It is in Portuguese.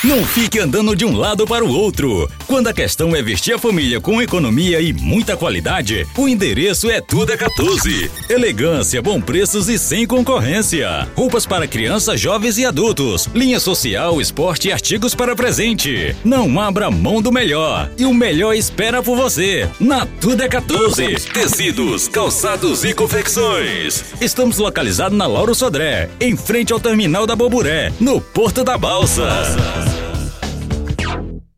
Não fique andando de um lado para o outro. Quando a questão é vestir a família com economia e muita qualidade, o endereço é Tudo é 14. Elegância, bom preços e sem concorrência. Roupas para crianças, jovens e adultos. Linha social, esporte e artigos para presente. Não abra mão do melhor. E o melhor espera por você. Na Tudo é 14. Tecidos, calçados e confecções. Estamos localizados na Lauro Sodré, em frente ao terminal da Boburé, no Porto da Balsa.